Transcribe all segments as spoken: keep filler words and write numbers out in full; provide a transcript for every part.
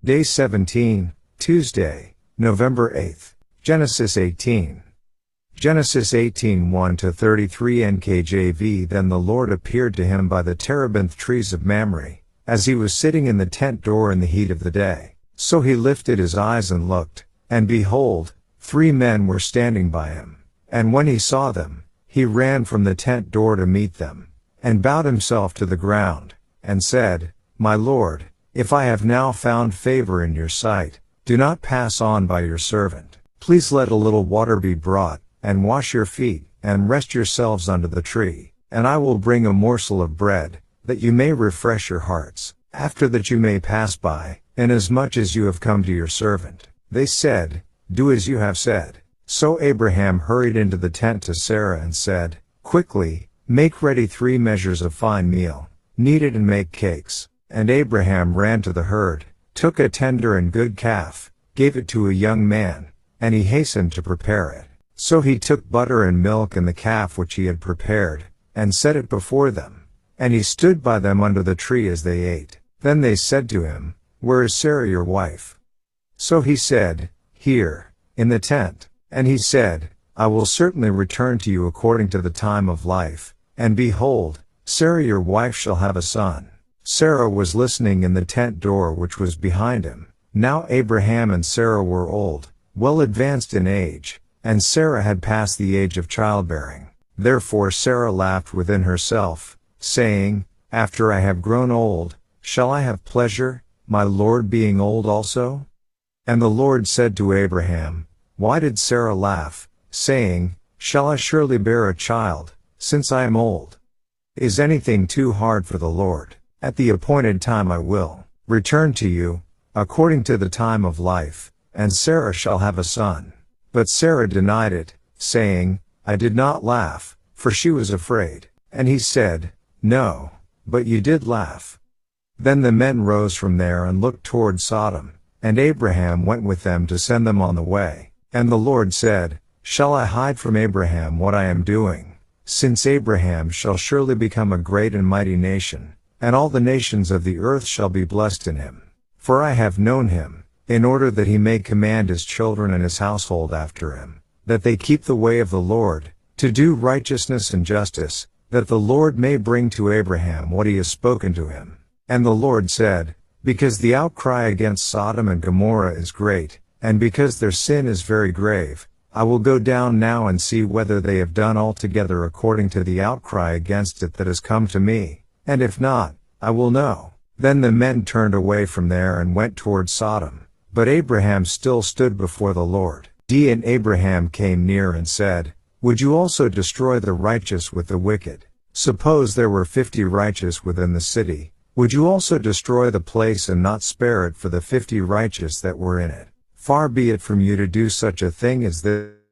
Day seventeen, Tuesday, November eighth. Genesis eighteen. Genesis eighteen one to thirty-three N K J V. Then the Lord appeared to him by the terebinth trees of Mamre, as he was sitting in the tent door in the heat of the day. So he lifted his eyes and looked, and behold, three men were standing by him. And when he saw them, he ran from the tent door to meet them, and bowed himself to the ground, and said, My Lord, if I have now found favor in your sight, do not pass on by your servant. Please let a little water be brought, and wash your feet, and rest yourselves under the tree, and I will bring a morsel of bread, that you may refresh your hearts, after that you may pass by, inasmuch as you have come to your servant. They said, Do as you have said. So Abraham hurried into the tent to Sarah and said, Quickly, make ready three measures of fine meal, knead it and make cakes. And Abraham ran to the herd, took a tender and good calf, gave it to a young man, and he hastened to prepare it. So he took butter and milk and the calf which he had prepared, and set it before them. And he stood by them under the tree as they ate. Then they said to him, Where is Sarah your wife? So he said, Here, in the tent. And he said, I will certainly return to you according to the time of life, and behold, Sarah your wife shall have a son. Sarah was listening in the tent door which was behind him. Now Abraham and Sarah were old, well advanced in age, and Sarah had passed the age of childbearing. Therefore Sarah laughed within herself, saying, After I have grown old, shall I have pleasure, my Lord being old also? And the Lord said to Abraham, Why did Sarah laugh, saying, Shall I surely bear a child, since I am old? Is anything too hard for the Lord? At the appointed time I will return to you, according to the time of life, and Sarah shall have a son. But Sarah denied it, saying, I did not laugh, for she was afraid. And he said, No, but you did laugh. Then the men rose from there and looked toward Sodom, and Abraham went with them to send them on the way. And the Lord said, Shall I hide from Abraham what I am doing? Since Abraham shall surely become a great and mighty nation, and all the nations of the earth shall be blessed in him. For I have known him, in order that he may command his children and his household after him, that they keep the way of the Lord, to do righteousness and justice, that the Lord may bring to Abraham what he has spoken to him. And the Lord said, Because the outcry against Sodom and Gomorrah is great, and because their sin is very grave, I will go down now and see whether they have done altogether according to the outcry against it that has come to me. And if not, I will know. Then the men turned away from there and went toward Sodom. But Abraham still stood before the Lord. D. And Abraham came near and said, Would you also destroy the righteous with the wicked? Suppose there were fifty righteous within the city. Would you also destroy the place and not spare it for the fifty righteous that were in it? Far be it from you to do such a thing as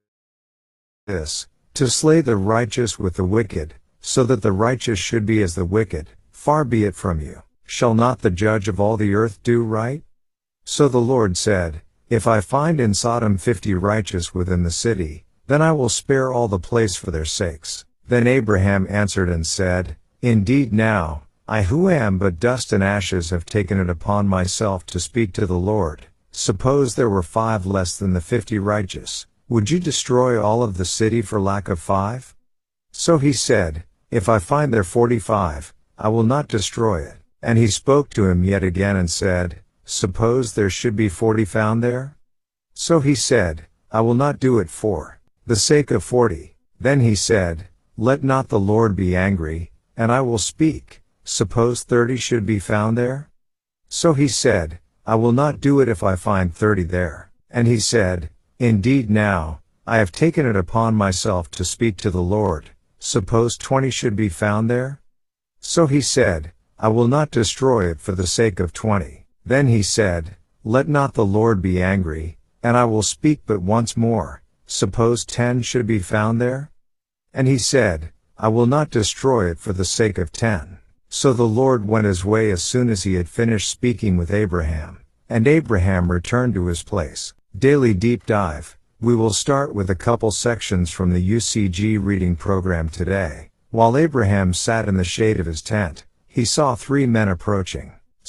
this, to slay the righteous with the wicked, so that the righteous should be as the wicked. Far be it from you. Shall not the judge of all the earth do right? So the Lord said, If I find in Sodom fifty righteous within the city, then I will spare all the place for their sakes. Then Abraham answered and said, Indeed now, I who am but dust and ashes have taken it upon myself to speak to the Lord. Suppose there were five less than the fifty righteous, would you destroy all of the city for lack of five? So he said, If I find there forty-five, I will not destroy it. And he spoke to him yet again and said, Suppose there should be forty found there? So he said, I will not do it for the sake of forty. Then he said, Let not the Lord be angry, and I will speak. Suppose thirty should be found there? So he said, I will not do it if I find thirty there. And he said, Indeed now, I have taken it upon myself to speak to the Lord. Suppose twenty should be found there? So he said, I will not destroy it for the sake of twenty. Then he said, Let not the Lord be angry, and I will speak but once more. Suppose ten should be found there? And he said, I will not destroy it for the sake of ten. So the Lord went his way as soon as he had finished speaking with Abraham, and Abraham returned to his place. Daily Deep Dive. We will start with a couple sections from the U C G reading program today. While Abraham sat in the shade of his tent, he saw three men approaching.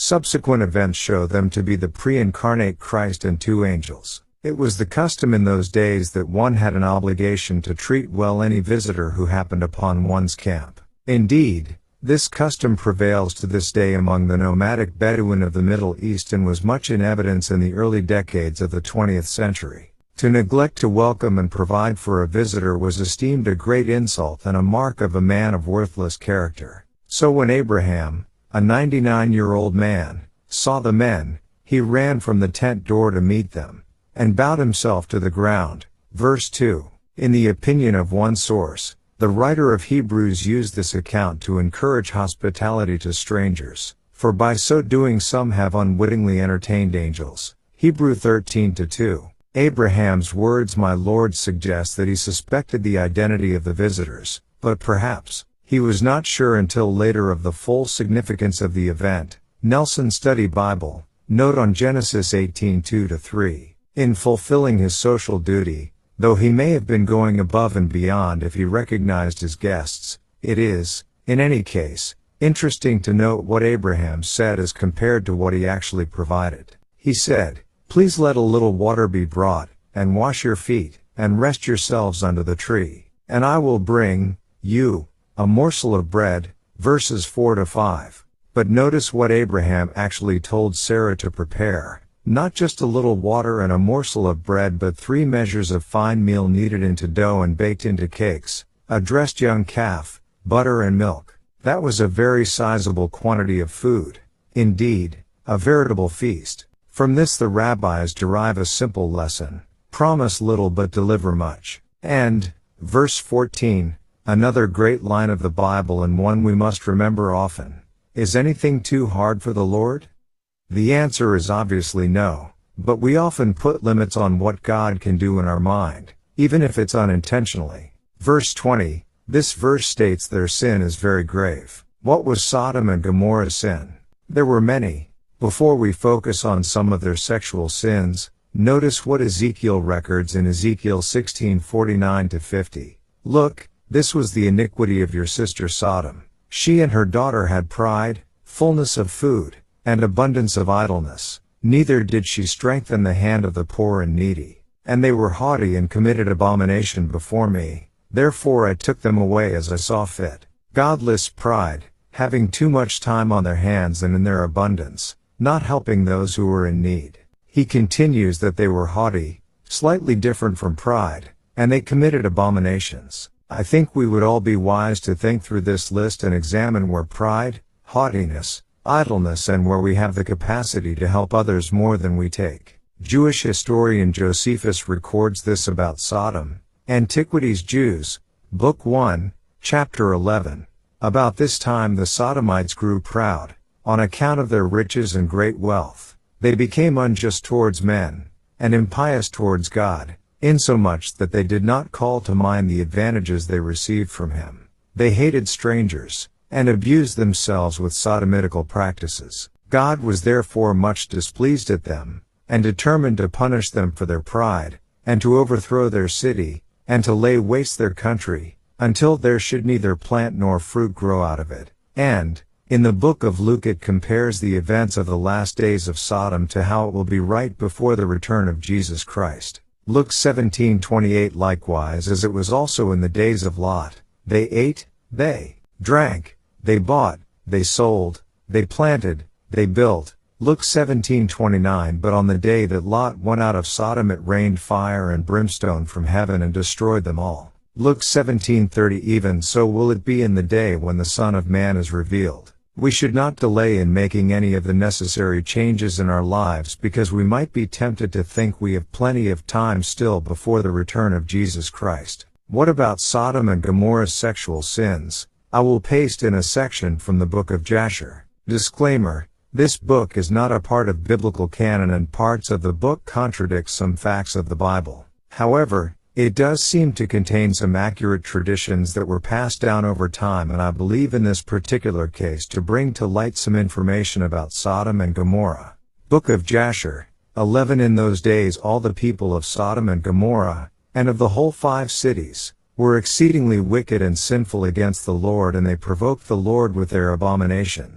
Subsequent events show them to be the pre-incarnate Christ and two angels. It was the custom in those days that one had an obligation to treat well any visitor who happened upon one's camp. Indeed, this custom prevails to this day among the nomadic Bedouin of the Middle East and was much in evidence in the early decades of the twentieth century. To neglect to welcome and provide for a visitor was esteemed a great insult and a mark of a man of worthless character. So when Abraham, a ninety-nine-year-old man, saw the men, he ran from the tent door to meet them, and bowed himself to the ground. Verse two. In the opinion of one source, the writer of Hebrews used this account to encourage hospitality to strangers, for by so doing some have unwittingly entertained angels. Hebrew thirteen to two. Abraham's words "my Lord" suggest that he suspected the identity of the visitors, but perhaps he was not sure until later of the full significance of the event. Nelson Study Bible, note on Genesis eighteen two to three. In fulfilling his social duty, though he may have been going above and beyond if he recognized his guests, it is, in any case, interesting to note what Abraham said as compared to what he actually provided. He said, "Please let a little water be brought, and wash your feet, and rest yourselves under the tree, and I will bring you a morsel of bread." Verses four to five. But notice what Abraham actually told Sarah to prepare. Not just a little water and a morsel of bread, but three measures of fine meal kneaded into dough and baked into cakes, a dressed young calf, butter and milk. That was a very sizable quantity of food. Indeed, a veritable feast. From this the rabbis derive a simple lesson: promise little but deliver much. And, verse fourteen, another great line of the Bible and one we must remember often. Is anything too hard for the Lord? The answer is obviously no, but we often put limits on what God can do in our mind, even if it's unintentionally. Verse twenty, this verse states their sin is very grave. What was Sodom and Gomorrah's sin? There were many. Before we focus on some of their sexual sins, notice what Ezekiel records in Ezekiel sixteen forty-nine to fifty. Look, this was the iniquity of your sister Sodom. She and her daughter had pride, fullness of food, and abundance of idleness. Neither did she strengthen the hand of the poor and needy. And they were haughty and committed abomination before me. Therefore I took them away as I saw fit. God lists pride, having too much time on their hands and in their abundance, not helping those who were in need. He continues that they were haughty, slightly different from pride, and they committed abominations. I think we would all be wise to think through this list and examine where pride, haughtiness, idleness, and where we have the capacity to help others more than we take. Jewish historian Josephus records this about Sodom. Antiquities Jews, Book one, Chapter eleven. About this time the Sodomites grew proud, on account of their riches and great wealth. They became unjust towards men, and impious towards God, insomuch that they did not call to mind the advantages they received from him. They hated strangers, and abused themselves with sodomitical practices. God was therefore much displeased at them, and determined to punish them for their pride, and to overthrow their city, and to lay waste their country, until there should neither plant nor fruit grow out of it. And, in the book of Luke it compares the events of the last days of Sodom to how it will be right before the return of Jesus Christ. Luke seventeen twenty-eight. Likewise as it was also in the days of Lot, they ate, they drank, they bought, they sold, they planted, they built. Luke seventeen twenty-nine. But on the day that Lot went out of Sodom it rained fire and brimstone from heaven and destroyed them all. Luke seventeen thirty. Even so will it be in the day when the Son of Man is revealed. We should not delay in making any of the necessary changes in our lives, because we might be tempted to think we have plenty of time still before the return of Jesus Christ. What about Sodom and Gomorrah's sexual sins? I will paste in a section from the book of Jasher. Disclaimer: this book is not a part of biblical canon and parts of the book contradict some facts of the Bible. However, it does seem to contain some accurate traditions that were passed down over time, and I believe in this particular case to bring to light some information about Sodom and Gomorrah. Book of Jasher, eleven. In those days all the people of Sodom and Gomorrah, and of the whole five cities, were exceedingly wicked and sinful against the Lord, and they provoked the Lord with their abominations.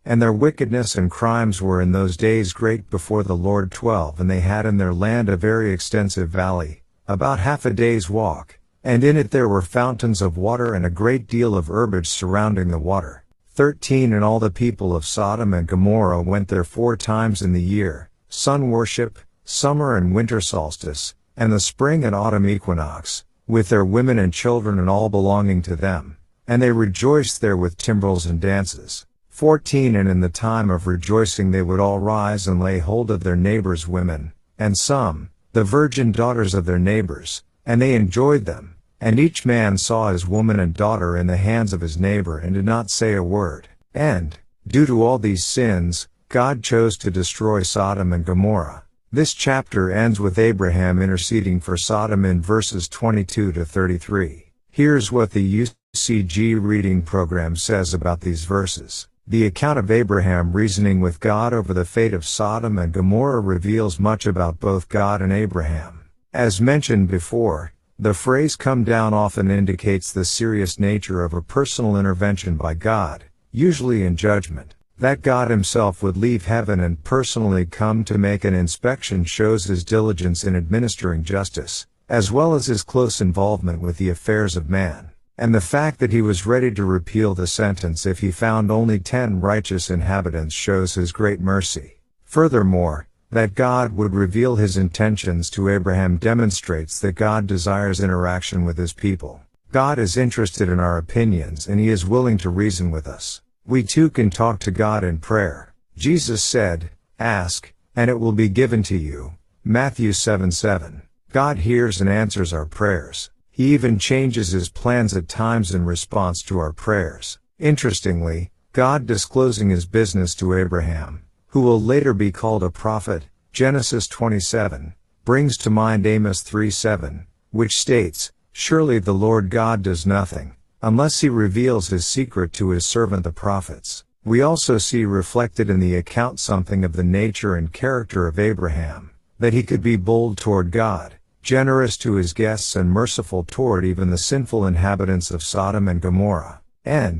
And their wickedness and crimes were in those days great before the Lord. twelve And they had in their land a very extensive valley, about half a day's walk, and in it there were fountains of water and a great deal of herbage surrounding the water. thirteen And all the people of Sodom and Gomorrah went there four times in the year, sun worship, summer and winter solstice, and the spring and autumn equinox, with their women and children and all belonging to them, and they rejoiced there with timbrels and dances. fourteen And in the time of rejoicing they would all rise and lay hold of their neighbors' women, and some, the virgin daughters of their neighbors, and they enjoyed them, and each man saw his woman and daughter in the hands of his neighbor and did not say a word. And, due to all these sins, God chose to destroy Sodom and Gomorrah. This chapter ends with Abraham interceding for Sodom in verses twenty-two to thirty-three. Here's what the U C G reading program says about these verses. The account of Abraham reasoning with God over the fate of Sodom and Gomorrah reveals much about both God and Abraham. As mentioned before, the phrase "come down" often indicates the serious nature of a personal intervention by God, usually in judgment. That God himself would leave heaven and personally come to make an inspection shows his diligence in administering justice, as well as his close involvement with the affairs of man. And the fact that he was ready to repeal the sentence if he found only ten righteous inhabitants shows his great mercy. Furthermore, that God would reveal his intentions to Abraham demonstrates that God desires interaction with his people. God is interested in our opinions and he is willing to reason with us. We too can talk to God in prayer. Jesus said, "Ask, and it will be given to you." Matthew seven seven. God hears and answers our prayers. He even changes his plans at times in response to our prayers. Interestingly, God disclosing his business to Abraham, who will later be called a prophet, Genesis twenty-seven, brings to mind Amos three seven, which states, "Surely the Lord God does nothing, unless he reveals his secret to his servant the prophets." We also see reflected in the account something of the nature and character of Abraham, that he could be bold toward God, generous to his guests and merciful toward even the sinful inhabitants of Sodom and Gomorrah. And,